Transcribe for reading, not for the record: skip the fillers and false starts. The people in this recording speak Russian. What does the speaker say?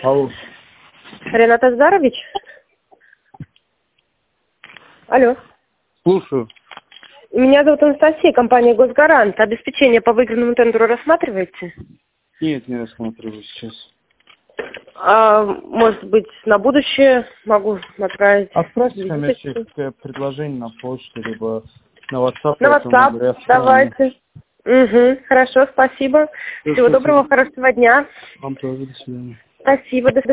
Алло. Ренат Азарович? Алло. Слушаю. Меня зовут Анастасия, компания «Госгарант». Обеспечение по выигранному тендеру рассматриваете? Нет, не рассматриваю сейчас. Может быть, на будущее могу отправить? Отправьте коммерческое предложение на почту, либо на WhatsApp. На WhatsApp, давайте. Угу, хорошо, спасибо. Всего доброго, хорошего дня. Вам тоже, до свидания. Спасибо, до свидания.